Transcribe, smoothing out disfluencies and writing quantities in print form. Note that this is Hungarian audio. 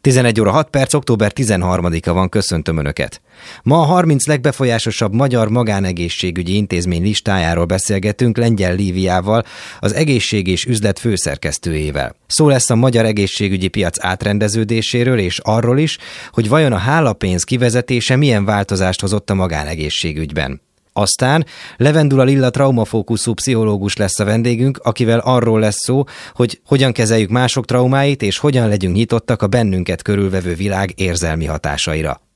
11 óra 6 perc, október 13-a van, köszöntöm Önöket. Ma a 30 legbefolyásosabb magyar magánegészségügyi intézmény listájáról beszélgetünk Lengyel Líviával, az egészség és üzlet főszerkesztőjével. Szó lesz a magyar egészségügyi piac átrendeződéséről és arról is, hogy vajon a hálapénz kivezetése milyen változást hozott a magánegészségügyben. Aztán Levendula Lilla traumafókuszú pszichológus lesz a vendégünk, akivel arról lesz szó, hogy hogyan kezeljük mások traumáit, és hogyan legyünk nyitottak a bennünket körülvevő világ érzelmi hatásaira.